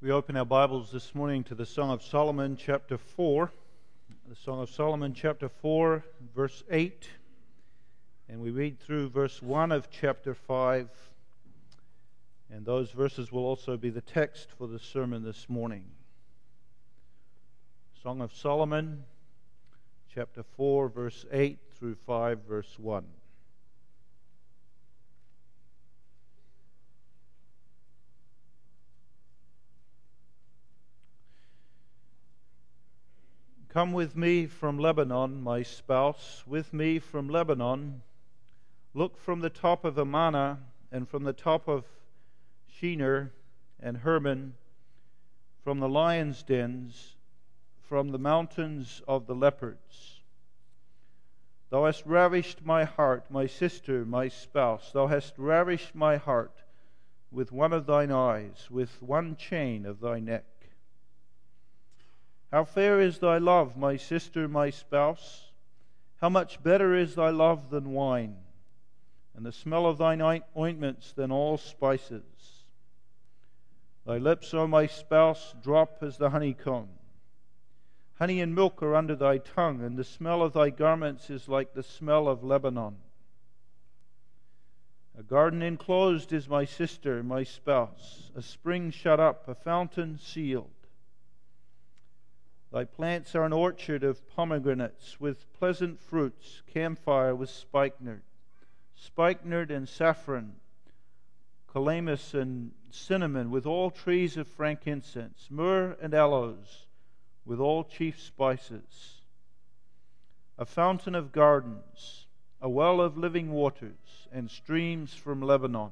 We open our Bibles this morning to the Song of Solomon, chapter 4. The Song of Solomon, chapter 4, verse 8. And we read through verse 1 of chapter 5. And those verses will also be the text for the sermon this morning. Song of Solomon, chapter 4, verse 8 through 5, verse 1. Come with me from Lebanon, my spouse, with me from Lebanon. Look from the top of Amana and from the top of Shinar and Hermon, from the lions' dens, from the mountains of the leopards. Thou hast ravished my heart, my sister, my spouse. Thou hast ravished my heart with one of thine eyes, with one chain of thy neck. How fair is thy love, my sister, my spouse! How much better is thy love than wine, and the smell of thine ointments than all spices. Thy lips, O my spouse, drop as the honeycomb. Honey and milk are under thy tongue, and the smell of thy garments is like the smell of Lebanon. A garden enclosed is my sister, my spouse, a spring shut up, a fountain sealed. Thy plants are an orchard of pomegranates with pleasant fruits, camphire with spikenard and saffron, calamus and cinnamon with all trees of frankincense, myrrh and aloes with all chief spices. A fountain of gardens, a well of living waters, and streams from Lebanon.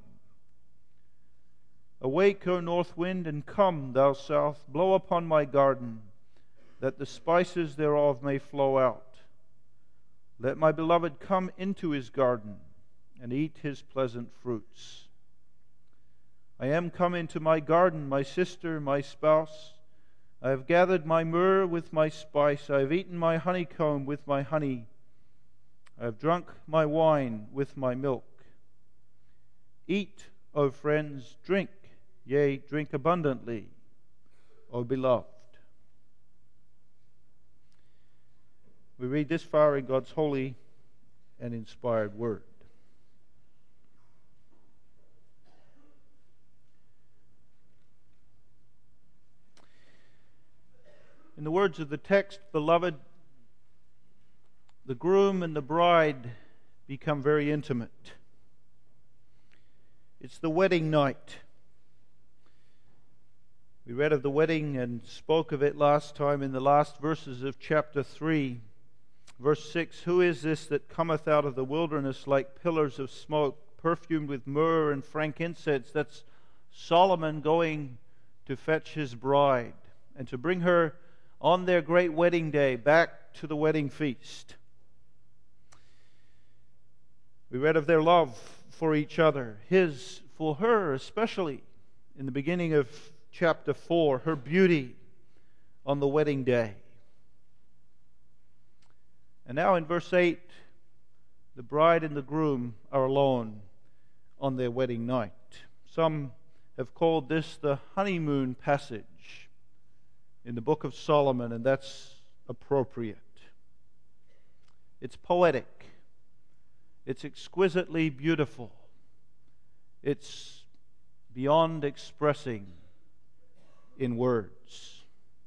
Awake, O north wind, and come, thou south, blow upon my garden, that the spices thereof may flow out. Let my beloved come into his garden, and eat his pleasant fruits. I am come into my garden, my sister, my spouse. I have gathered my myrrh with my spice. I have eaten my honeycomb with my honey. I have drunk my wine with my milk. Eat, O friends, drink, yea, drink abundantly, O beloved. We read this far in God's holy and inspired word. In the words of the text, beloved, the groom and the bride become very intimate. It's the wedding night. We read of the wedding and spoke of it last time in the last verses of chapter 3. Verse 6, Who is this that cometh out of the wilderness like pillars of smoke, perfumed with myrrh and frankincense? That's Solomon going to fetch his bride and to bring her on their great wedding day back to the wedding feast. We read of their love for each other, his for her especially, in the beginning of chapter 4, her beauty on the wedding day. And now in verse 8, the bride and the groom are alone on their wedding night. Some have called this the honeymoon passage in the book of Solomon, and that's appropriate. It's poetic. It's exquisitely beautiful. It's beyond expressing in words.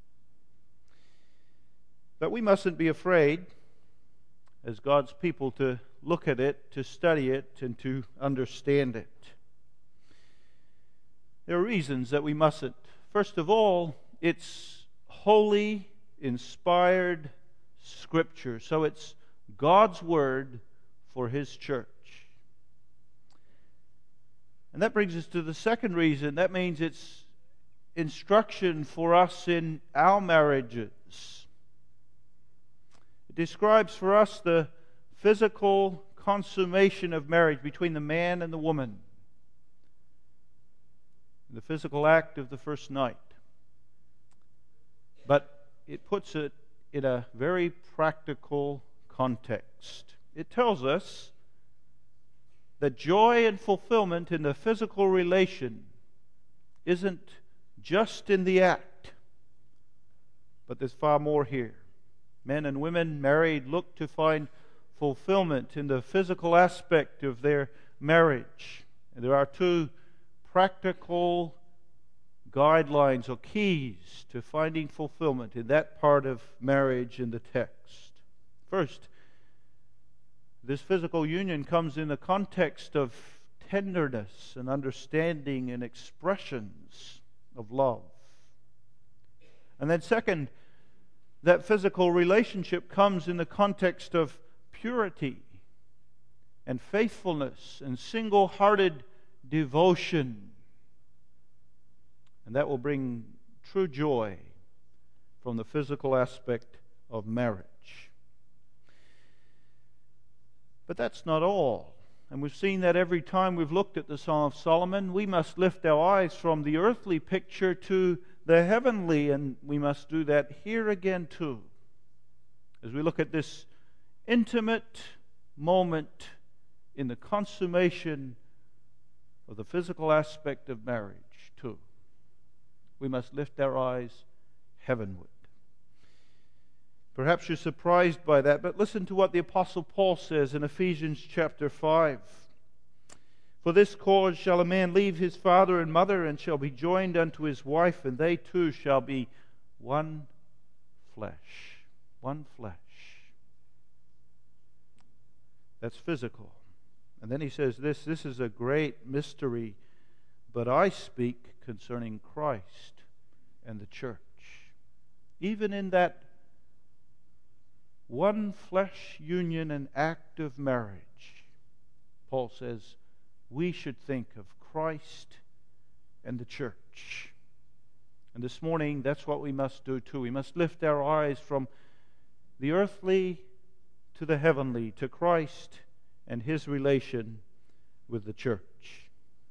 But we mustn't be afraid, as God's people, to look at it, to study it, and to understand it. There are reasons that we mustn't. First of all, it's holy, inspired Scripture. So it's God's Word for His church. And that brings us to the second reason. That means it's instruction for us in our marriages. It describes for us the physical consummation of marriage between the man and the woman, the physical act of the first night. But it puts it in a very practical context. It tells us that joy and fulfillment in the physical relation isn't just in the act. But there's far more here. Men and women married look to find fulfillment in the physical aspect of their marriage. And there are two practical guidelines or keys to finding fulfillment in that part of marriage in the text. First, this physical union comes in the context of tenderness and understanding and expressions of love. And then second, that physical relationship comes in the context of purity and faithfulness and single-hearted devotion. And that will bring true joy from the physical aspect of marriage. But that's not all. And we've seen that every time we've looked at the Song of Solomon. We must lift our eyes from the earthly picture to the heavenly, and we must do that here again too. As we look at this intimate moment in the consummation of the physical aspect of marriage too. We must lift our eyes heavenward. Perhaps you're surprised by that, but listen to what the Apostle Paul says in Ephesians chapter 5. For this cause shall a man leave his father and mother, and shall be joined unto his wife, and they two shall be one flesh. One flesh. That's physical. And then he says this is a great mystery, but I speak concerning Christ and the church. Even in that one flesh union and act of marriage, Paul says, we should think of Christ and the church. And this morning, that's what we must do too. We must lift our eyes from the earthly to the heavenly, to Christ and His relation with the church.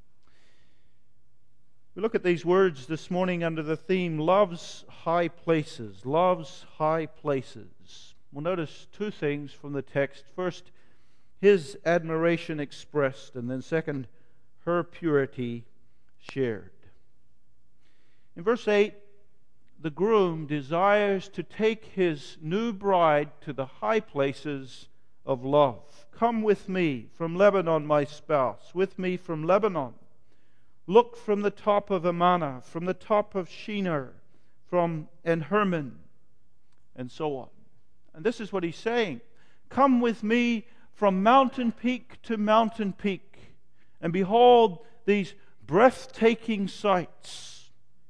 We look at these words this morning under the theme, Love's High Places. Love's High Places. We'll notice two things from the text. First, His admiration expressed, and then second, her purity shared. In verse 8, the groom desires to take his new bride to the high places of love. Come with me from Lebanon, my spouse, with me from Lebanon. Look from the top of Amana, from the top of Shinar, and Hermon, and so on. And this is what he's saying. Come with me from mountain peak to mountain peak, and behold these breathtaking sights.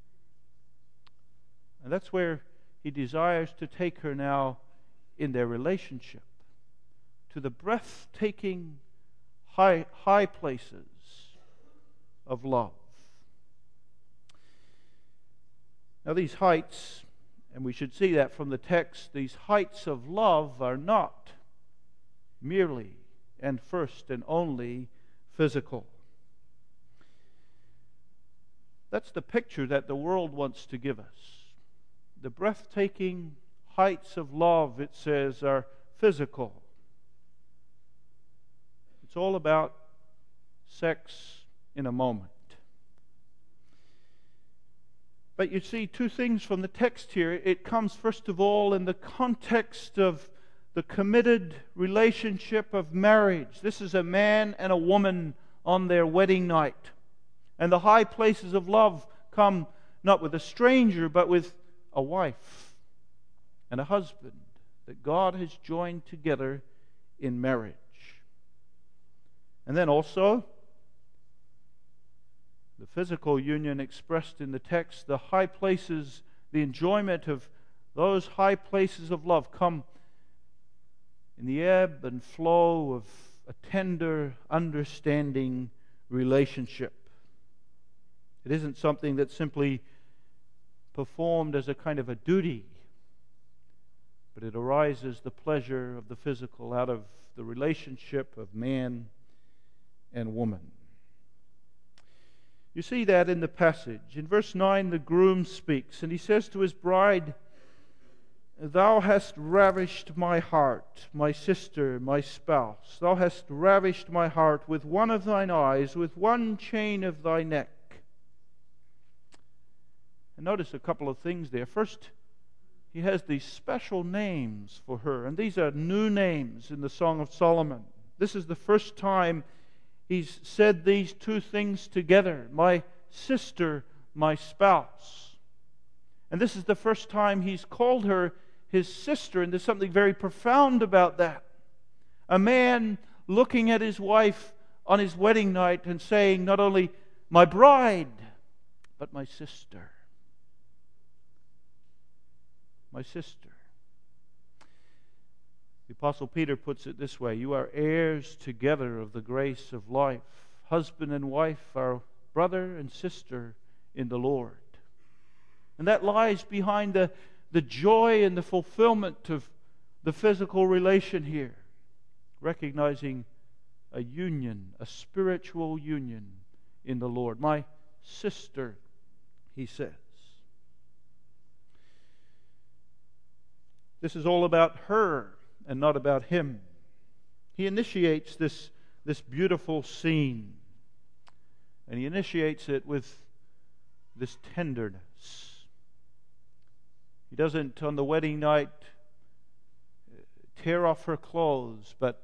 And that's where he desires to take her now in their relationship, to the breathtaking high places of love. Now these heights, and we should see that from the text, these heights of love are not merely and first and only physical. That's the picture that the world wants to give us. The breathtaking heights of love, it says, are physical. It's all about sex in a moment. But you see two things from the text here. It comes, first of all, in the context of the committed relationship of marriage. This is a man and a woman on their wedding night. And the high places of love come not with a stranger, but with a wife and a husband that God has joined together in marriage. And then also, the physical union expressed in the text, the high places, the enjoyment of those high places of love come in the ebb and flow of a tender, understanding relationship. It isn't something that's simply performed as a kind of a duty, but it arises the pleasure of the physical out of the relationship of man and woman. You see that in the passage. In verse 9, the groom speaks, and he says to his bride, Thou hast ravished my heart, my sister, my spouse. Thou hast ravished my heart with one of thine eyes, with one chain of thy neck. And notice a couple of things there. First, he has these special names for her, and these are new names in the Song of Solomon. This is the first time he's said these two things together: my sister, my spouse. And this is the first time he's called her his sister, and there's something very profound about that. A man looking at his wife on his wedding night and saying, not only my bride, but my sister. My sister. The Apostle Peter puts it this way: you are heirs together of the grace of life. Husband and wife are brother and sister in the Lord. And that lies behind the joy and the fulfillment of the physical relation here. Recognizing a union, a spiritual union in the Lord. My sister, he says. This is all about her and not about him. He initiates this beautiful scene. And he initiates it with this tenderness. He doesn't, on the wedding night, tear off her clothes, but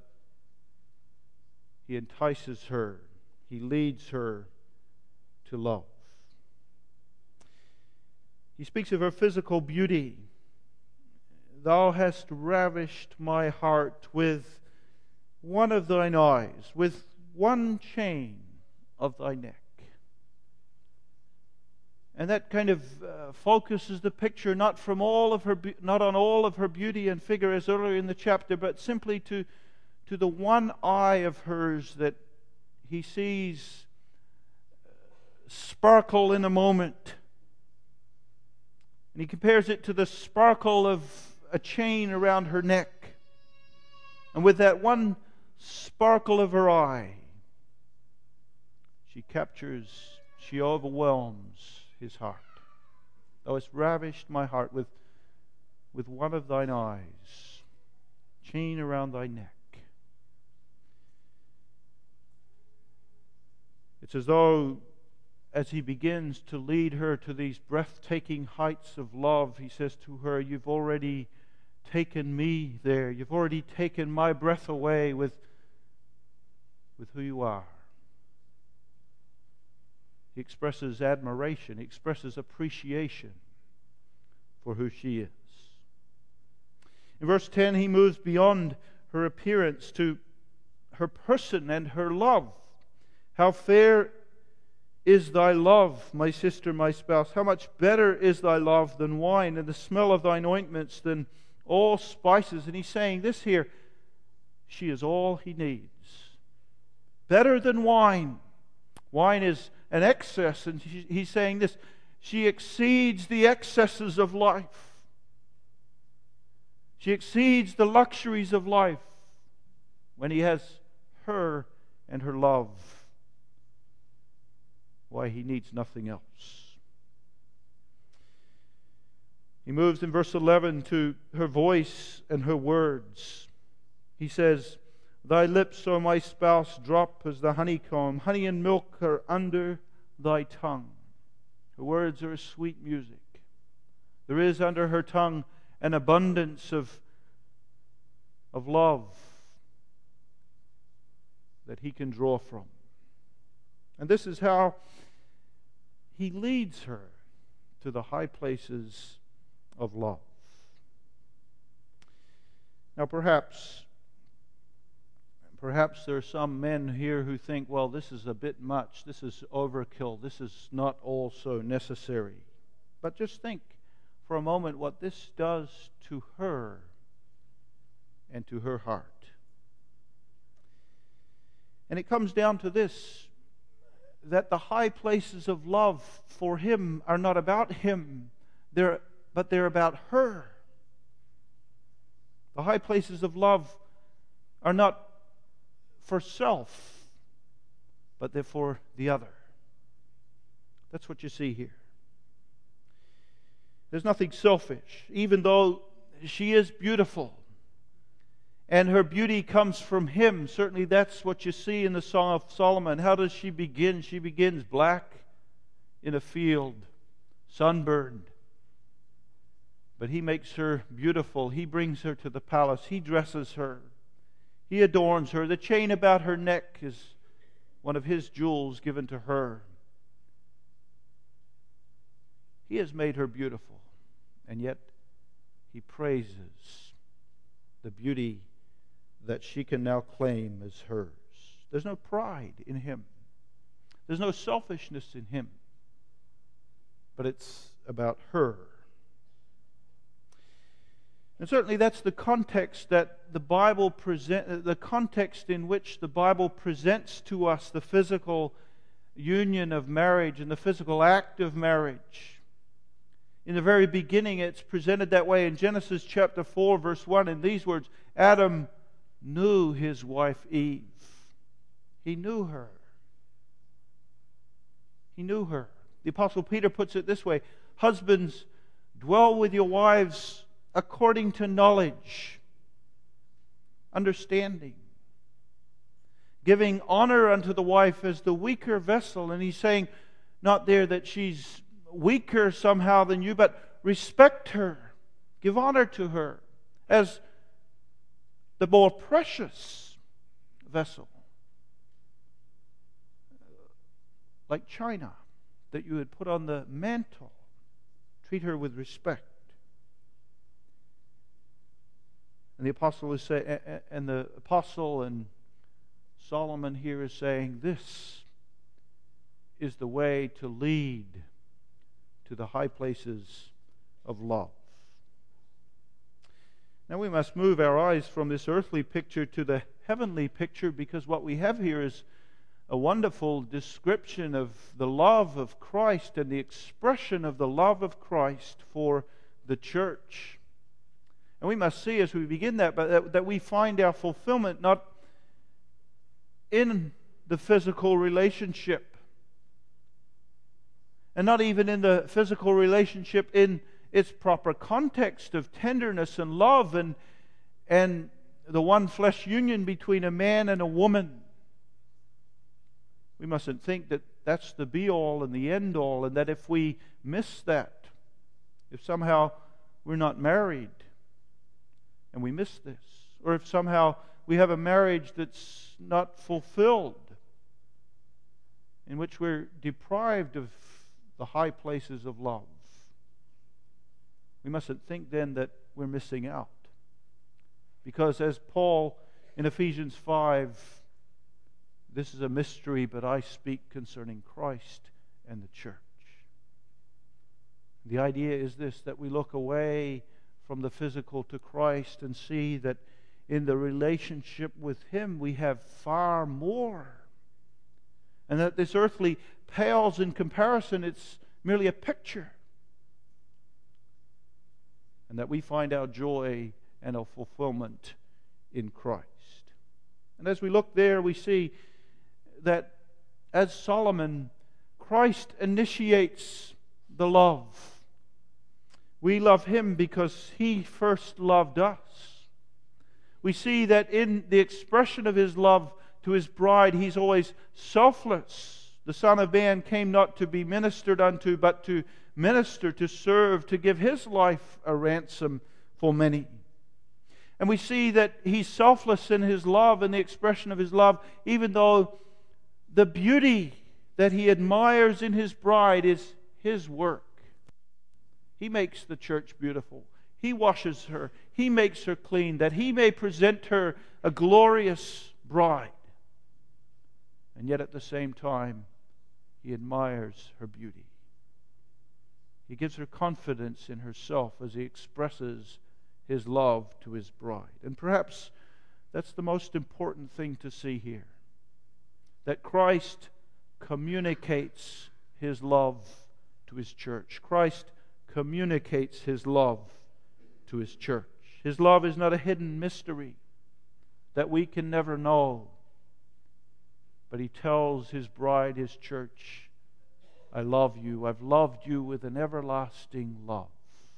he entices her. He leads her to love. He speaks of her physical beauty. Thou hast ravished my heart with one of thine eyes, with one chain of thy neck. And that kind of focuses the picture not on all of her beauty and figure as earlier in the chapter, but simply to the one eye of hers that he sees sparkle in a moment. And he compares it to the sparkle of a chain around her neck. And with that one sparkle of her eye, she overwhelms his heart. Thou hast ravished my heart with one of thine eyes, chain around thy neck. It's as though, as he begins to lead her to these breathtaking heights of love, he says to her, you've already taken me there. You've already taken my breath away with who you are. He expresses admiration. He expresses appreciation for who she is. In verse 10, he moves beyond her appearance to her person and her love. How fair is thy love, my sister, my spouse. How much better is thy love than wine, and the smell of thine ointments than all spices. And he's saying this here: she is all he needs. Better than wine. Wine is an excess, and he's saying this: she exceeds the excesses of life. She exceeds the luxuries of life when he has her and her love. Why, he needs nothing else. He moves in verse 11 to her voice and her words. He says, thy lips, O my spouse, drop as the honeycomb. Honey and milk are under thy tongue. Her words are sweet music. There is under her tongue an abundance of love that he can draw from. And this is how he leads her to the high places of love. Now perhaps there are some men here who think, well, this is a bit much, this is overkill, this is not also necessary. But just think for a moment what this does to her and to her heart. And it comes down to this, that the high places of love for him are not about him, but they're about her. The high places of love are not for self, but they're for the other. That's what you see here. There's nothing selfish, even though she is beautiful. And her beauty comes from him. Certainly that's what you see in the Song of Solomon. How does she begin? She begins black in a field, sunburned. But He makes her beautiful. He brings her to the palace. He dresses her. He adorns her. The chain about her neck is one of His jewels given to her. He has made her beautiful, and yet He praises the beauty that she can now claim as hers. There's no pride in Him. There's no selfishness in Him. But it's about her. And certainly that's the context that the Bible the context in which the Bible presents to us the physical union of marriage and the physical act of marriage. In the very beginning, it's presented that way in Genesis chapter 4, verse 1, in these words, Adam knew his wife Eve. He knew her. He knew her. The Apostle Peter puts it this way, husbands, dwell with your wives according to knowledge, understanding, giving honor unto the wife as the weaker vessel. And he's saying, not there that she's weaker somehow than you, but respect her, give honor to her as the more precious vessel, like china that you had put on the mantle. Treat her with respect. And the apostle is saying, and the apostle and Solomon here is saying, this is the way to lead to the high places of love. Now we must move our eyes from this earthly picture to the heavenly picture, because what we have here is a wonderful description of the love of Christ and the expression of the love of Christ for the church. And we must see as we begin that we find our fulfillment not in the physical relationship, and not even in the physical relationship in its proper context of tenderness and love and the one flesh union between a man and a woman. We mustn't think that that's the be-all and the end-all, and that if we miss that, if somehow we're not married and we miss this, or if somehow we have a marriage that's not fulfilled, in which we're deprived of the high places of love, we mustn't think then that we're missing out. Because as Paul in Ephesians 5, this is a mystery, but I speak concerning Christ and the church. The idea is this, that we look away from the physical to Christ and see that in the relationship with Him we have far more. And that this earthly pales in comparison, it's merely a picture. And that we find our joy and our fulfillment in Christ. And as we look there, we see that as Solomon, Christ initiates the love. We love Him because He first loved us. We see that in the expression of His love to His bride, He's always selfless. The Son of Man came not to be ministered unto, but to minister, to serve, to give His life a ransom for many. And we see that He's selfless in His love and the expression of His love, even though the beauty that He admires in His bride is His work. He makes the church beautiful. He washes her. He makes her clean, that He may present her a glorious bride. And yet at the same time, He admires her beauty. He gives her confidence in herself as He expresses His love to His bride. And perhaps that's the most important thing to see here. That Christ communicates His love to His church. Christ communicates His love to His church. His love is not a hidden mystery that we can never know. But He tells His bride, His church, I love you. I've loved you with an everlasting love.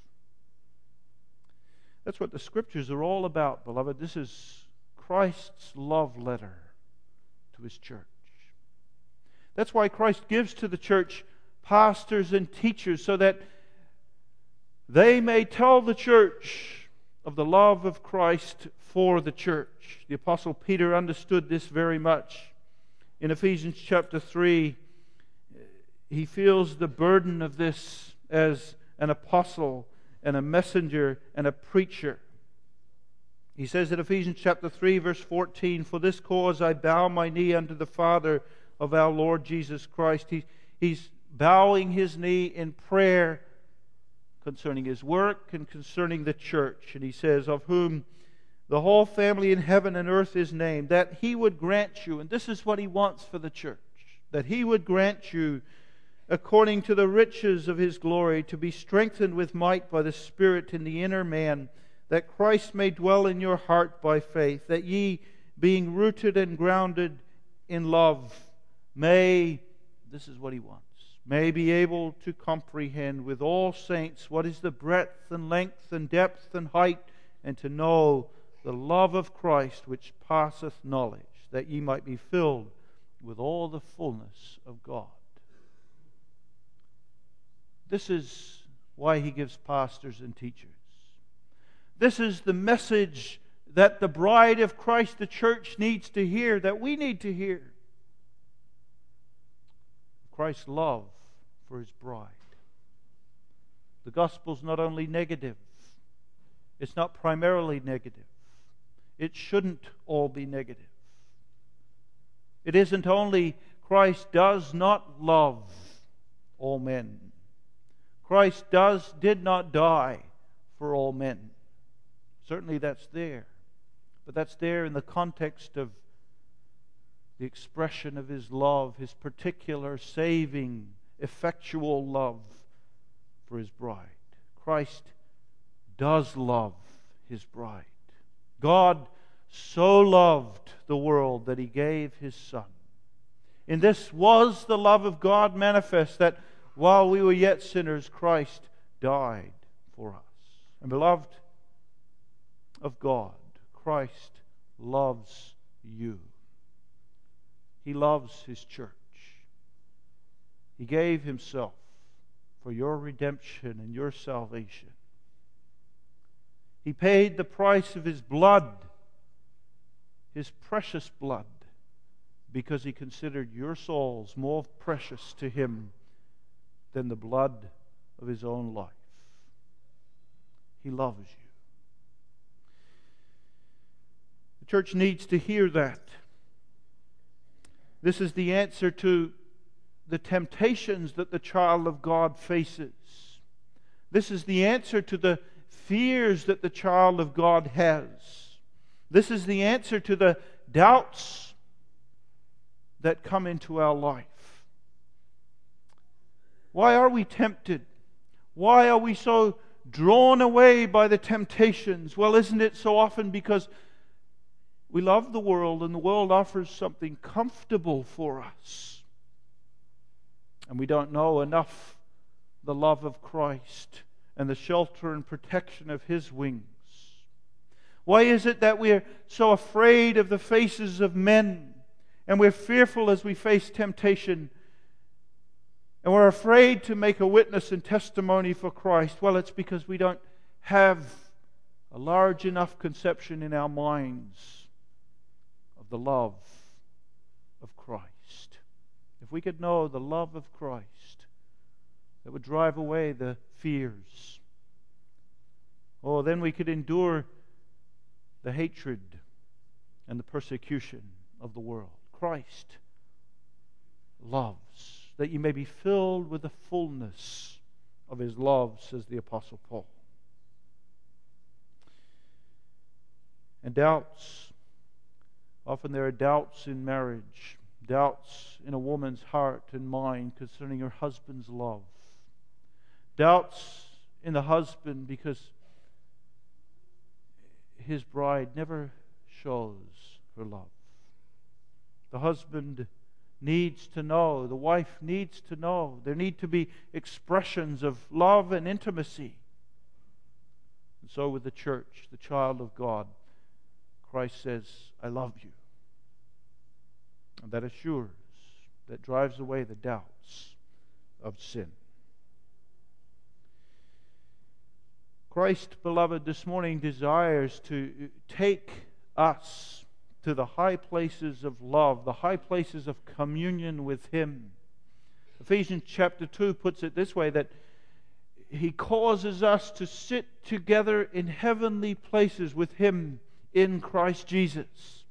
That's what the Scriptures are all about, beloved. This is Christ's love letter to His church. That's why Christ gives to the church pastors and teachers so that they may tell the church of the love of Christ for the church. The Apostle Peter understood this very much. In Ephesians chapter 3, he feels the burden of this as an apostle and a messenger and a preacher. He says in Ephesians chapter 3, verse 14, "For this cause I bow my knee unto the Father of our Lord Jesus Christ." He's bowing his knee in prayer concerning his work and concerning the church. And he says, "Of whom the whole family in heaven and earth is named, that He would grant you," and this is what He wants for the church, "that He would grant you, according to the riches of His glory, to be strengthened with might by the Spirit in the inner man, that Christ may dwell in your heart by faith, that ye, being rooted and grounded in love, may," this is what He wants, "may be able to comprehend with all saints what is the breadth and length and depth and height, and to know the love of Christ which passeth knowledge, that ye might be filled with all the fullness of God." This is why He gives pastors and teachers. This is the message that the bride of Christ, the church, needs to hear, that we need to hear. Christ's love for His bride. The gospel's not only negative, it's not primarily negative. It shouldn't all be negative. It isn't only Christ does not love all men. Christ did not die for all men. Certainly that's there. But that's there in the context of the expression of His love, His particular saving, effectual love for His bride. Christ does love His bride. God so loved the world that He gave His Son. In this was the love of God manifest, that while we were yet sinners, Christ died for us. And beloved of God, Christ loves you. He loves His church. He gave Himself for your redemption and your salvation. He paid the price of His blood, His precious blood, because He considered your souls more precious to Him than the blood of His own life. He loves you. The church needs to hear that. This is the answer to the temptations that the child of God faces. This is the answer to the fears that the child of God has. This is the answer to the doubts that come into our life. Why are we tempted? Why are we so drawn away by the temptations? Well, isn't it so often because we love the world and the world offers something comfortable for us, and we don't know enough the love of Christ and the shelter and protection of His wings? Why is it that we're so afraid of the faces of men, and we're fearful as we face temptation, and we're afraid to make a witness and testimony for Christ? Well, it's because we don't have a large enough conception in our minds of the love of Christ. If we could know the love of Christ, that would drive away the fears. Oh, then we could endure the hatred and the persecution of the world. Christ loves, that you may be filled with the fullness of His love, says the Apostle Paul. And doubts. Often there are doubts in marriage, doubts in a woman's heart and mind concerning her husband's love. Doubts in the husband because his bride never shows her love. The husband needs to know, the wife needs to know. There need to be expressions of love and intimacy. And so with the church, the child of God, Christ says, I love you. And that assures, that drives away the doubts of sin. Christ, beloved, this morning desires to take us to the high places of love, the high places of communion with Him. Ephesians chapter 2 puts it this way, that He causes us to sit together in heavenly places with Him in Christ Jesus.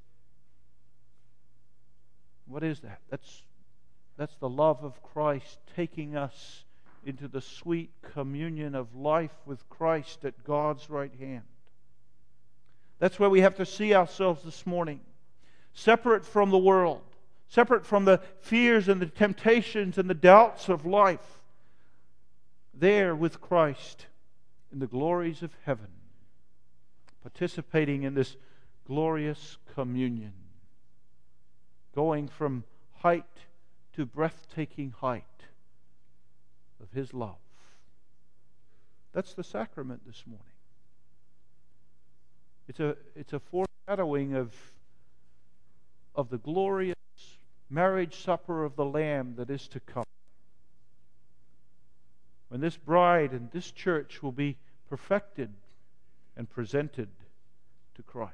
What is that? That's the love of Christ taking us into the sweet communion of life with Christ at God's right hand. That's where we have to see ourselves this morning. Separate from the world. Separate from the fears and the temptations and the doubts of life. There with Christ in the glories of heaven. Participating in this glorious communion. Going from height to breathtaking height of His love. That's the sacrament this morning. It's a foreshadowing of the glorious marriage supper of the Lamb that is to come. When this bride and this church will be perfected and presented to Christ.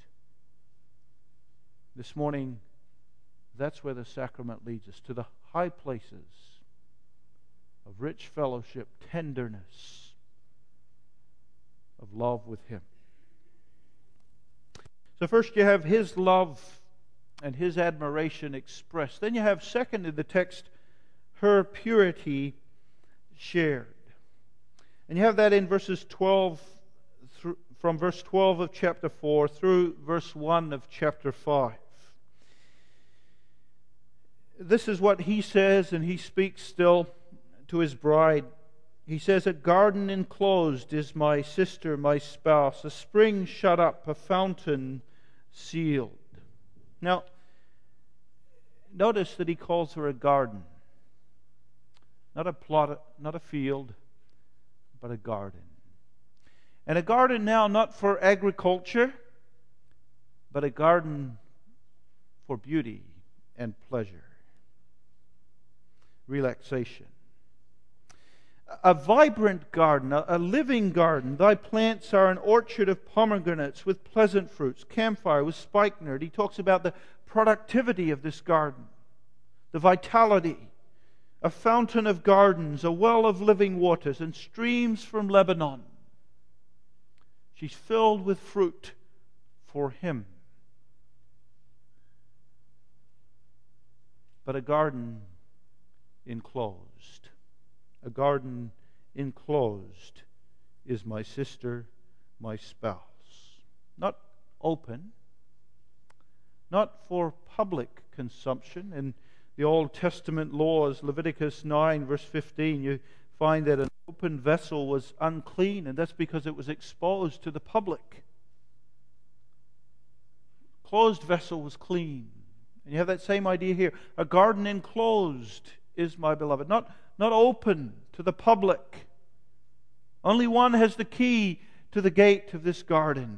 This morning, that's where the sacrament leads us, to the high places of rich fellowship, tenderness, of love with Him. So first you have His love and His admiration expressed. Then you have, second in the text, her purity shared. And you have that in verses 12, from verse 12 of chapter 4 through verse 1 of chapter 5. This is what He says, and He speaks still to His bride. He says, "A garden enclosed is my sister, my spouse, a spring shut up, a fountain sealed." Now, notice that He calls her a garden. Not a plot, not a field, but a garden. And a garden now not for agriculture, but a garden for beauty and pleasure. Relaxation. A vibrant garden, a living garden. Thy plants are an orchard of pomegranates with pleasant fruits, camphire with spikenard. He talks about the productivity of this garden, the vitality. A fountain of gardens, a well of living waters, and streams from Lebanon. She's filled with fruit for Him. But a garden enclosed. A garden enclosed is my sister, my spouse. Not open, not for public consumption. In the Old Testament laws, Leviticus 9 verse 15, you find that an open vessel was unclean, and that's because it was exposed to the public. Closed vessel was clean. And you have that same idea here. A garden enclosed is my beloved. Not open to the public. Only one has the key to the gate of this garden.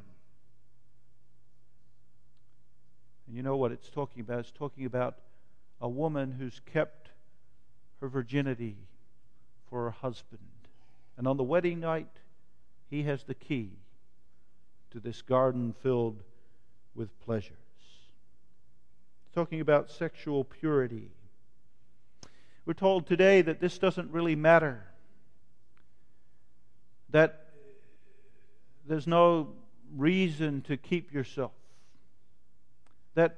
And you know what it's talking about? It's talking about a woman who's kept her virginity for her husband. And on the wedding night, he has the key to this garden filled with pleasures. Talking about sexual purity. We're told today that this doesn't really matter. That there's no reason to keep yourself. That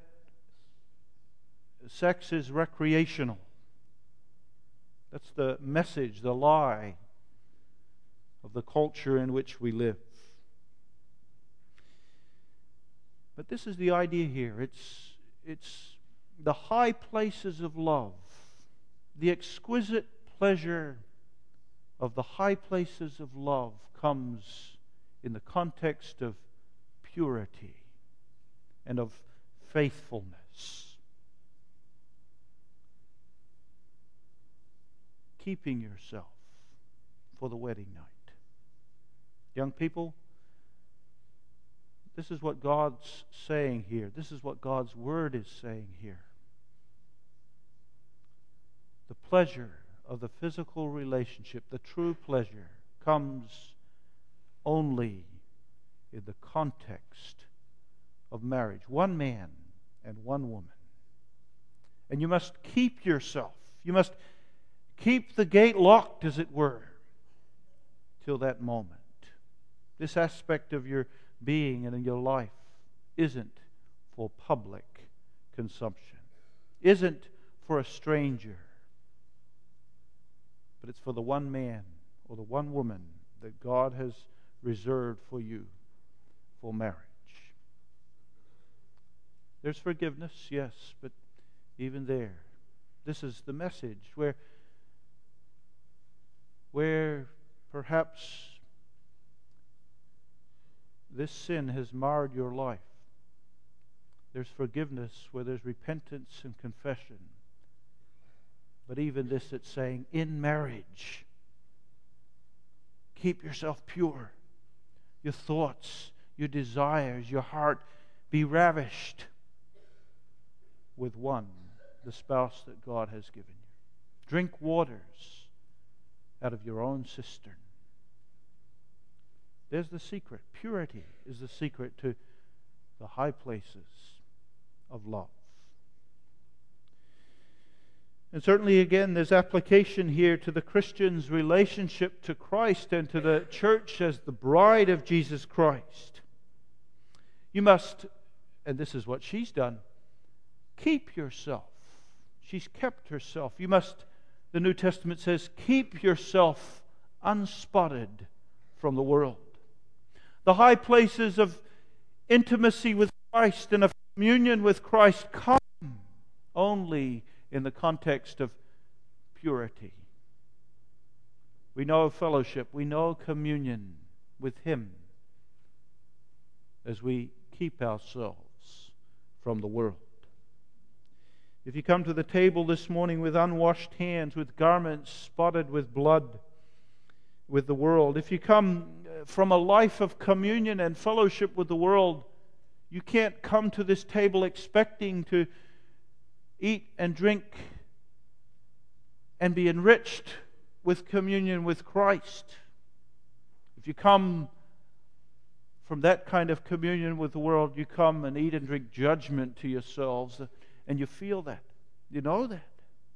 sex is recreational. That's the message, the lie of the culture in which we live. But this is the idea here. It's the high places of love, the exquisite pleasure of the high places of love comes in the context of purity and of faithfulness. Keeping yourself for the wedding night. Young people, this is what God's saying here. This is what God's Word is saying here. The pleasure of the physical relationship, the true pleasure, comes only in the context of marriage. One man and one woman. And you must keep yourself. You must keep the gate locked, as it were, till that moment. This aspect of your being and in your life isn't for public consumption, isn't for a stranger, but it's for the one man or the one woman that God has reserved for you for marriage. There's forgiveness, yes, but even there, this is the message where perhaps this sin has marred your life. There's forgiveness where there's repentance and confession. But even this, it's saying, in marriage, keep yourself pure. Your thoughts, your desires, your heart, be ravished with one, the spouse that God has given you. Drink waters out of your own cistern. There's the secret. Purity is the secret to the high places of love. And certainly, again, there's application here to the Christian's relationship to Christ and to the church as the bride of Jesus Christ. You must, and this is what she's done, keep yourself. She's kept herself. You must, the New Testament says, keep yourself unspotted from the world. The high places of intimacy with Christ and of communion with Christ come only in the context of purity. We know fellowship, we know communion with Him as we keep ourselves from the world. If you come to the table this morning with unwashed hands, with garments spotted with blood, with the world, if you come from a life of communion and fellowship with the world, you can't come to this table expecting to eat and drink and be enriched with communion with Christ. If you come from that kind of communion with the world, you come and eat and drink judgment to yourselves, and you feel that. You know that.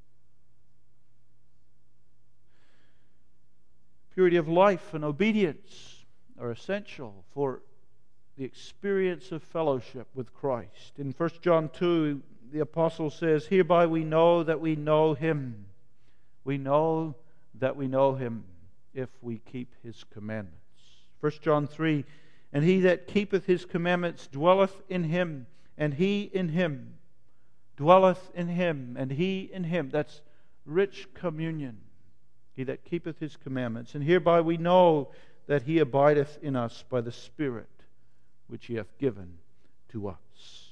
Purity of life and obedience are essential for the experience of fellowship with Christ. In 1 John 2, the apostle says, "Hereby we know that we know Him. We know that we know Him if we keep His commandments." 1 John 3, "And he that keepeth His commandments dwelleth in Him, and He in him. Dwelleth in Him, and He in him." That's rich communion. He that keepeth His commandments. "And hereby we know that He abideth in us by the Spirit which He hath given to us."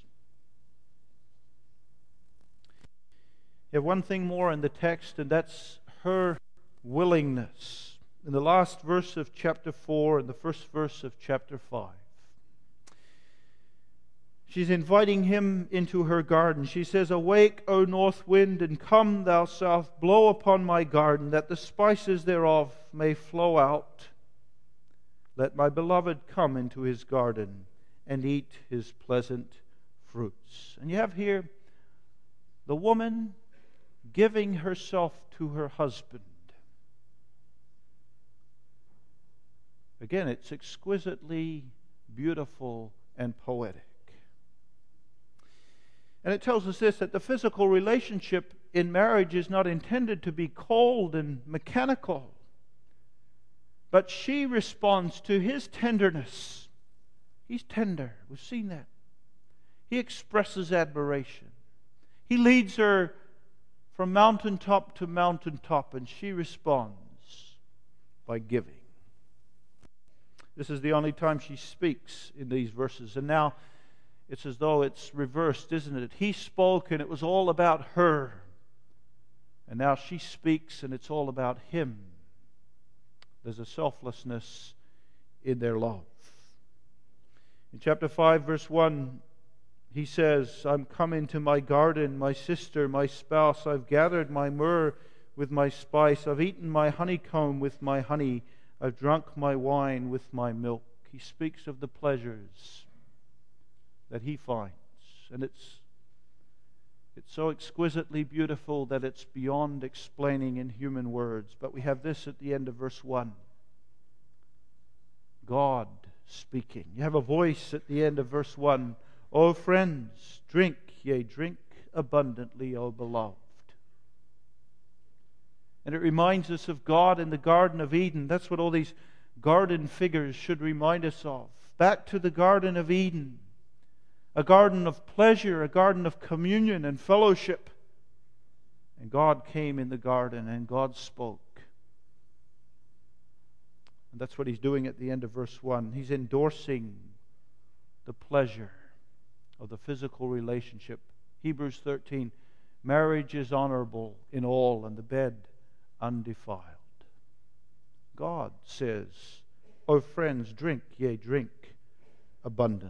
You have one thing more in the text, and that's her willingness. In the last verse of chapter 4 and the first verse of chapter 5. She's inviting him into her garden. She says, "Awake, O north wind, and come, thou south, blow upon my garden, that the spices thereof may flow out. Let my beloved come into his garden and eat his pleasant fruits." And you have here the woman giving herself to her husband. Again, it's exquisitely beautiful and poetic. And it tells us this, that the physical relationship in marriage is not intended to be cold and mechanical. But she responds to his tenderness. He's tender. We've seen that. He expresses admiration. He leads her from mountaintop to mountaintop, and she responds by giving. This is the only time she speaks in these verses. And now it's as though it's reversed, isn't it? He spoke and it was all about her. And now she speaks and it's all about him. There's a selflessness in their love. In chapter 5, verse 1, he says, "I'm come into my garden, my sister, my spouse. I've gathered my myrrh, with my spice. I've eaten my honeycomb with my honey. I've drunk my wine with my milk. He speaks of the pleasures that he finds. And it's so exquisitely beautiful that it's beyond explaining in human words. But we have this at the end of verse 1. God speaking. You have a voice at the end of verse 1. O friends, drink, yea, drink abundantly, O beloved. And it reminds us of God in the Garden of Eden. That's what all these garden figures should remind us of. Back to the Garden of Eden. A garden of pleasure, a garden of communion and fellowship. And God came in the garden and God spoke. And that's what He's doing at the end of verse 1. He's endorsing the pleasure of the physical relationship. Hebrews 13, marriage is honorable in all, and the bed undefiled. God says, O friends, drink, yea, drink abundantly.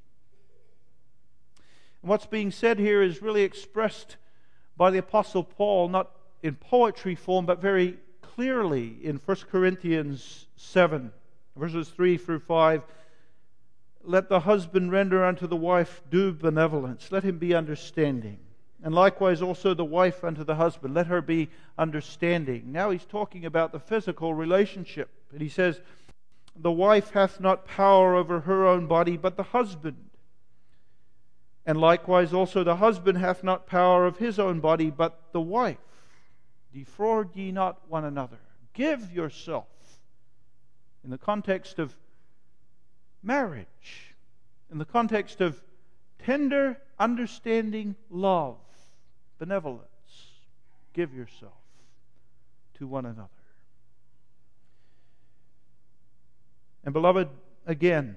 And what's being said here is really expressed by the Apostle Paul, not in poetry form, but very clearly in 1 Corinthians 7, verses 3 through 5. Let the husband render unto the wife due benevolence. Let him be understanding. And likewise also the wife unto the husband. Let her be understanding. Now he's talking about the physical relationship. And he says, the wife hath not power over her own body, but the husband. And likewise also the husband hath not power of his own body, but the wife. Defraud ye not one another. Give yourself. In the context of marriage, in the context of tender, understanding love, benevolence, give yourself to one another. And beloved, again,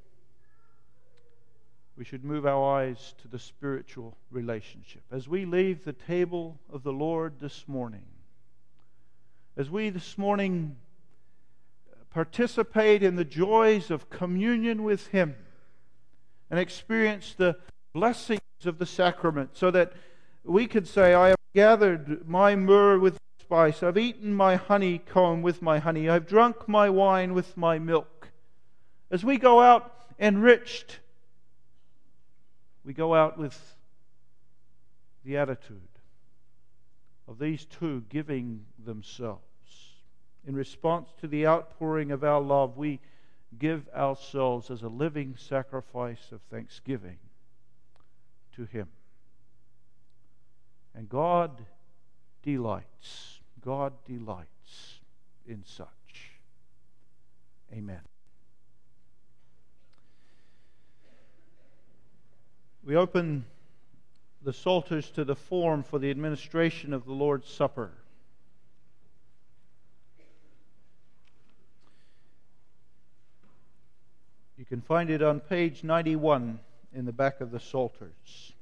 we should move our eyes to the spiritual relationship. As we leave the table of the Lord this morning, as we this morning participate in the joys of communion with Him and experience the blessings of the sacrament, so that we could say, I have gathered my myrrh with spice, I've eaten my honeycomb with my honey, I've drunk my wine with my milk. As we go out enriched, we go out with the attitude of these two giving themselves. In response to the outpouring of our love, we give ourselves as a living sacrifice of thanksgiving to Him. And God delights in such. Amen. We open the Psalters to the form for the administration of the Lord's Supper. You can find it on page 91 in the back of the Psalters.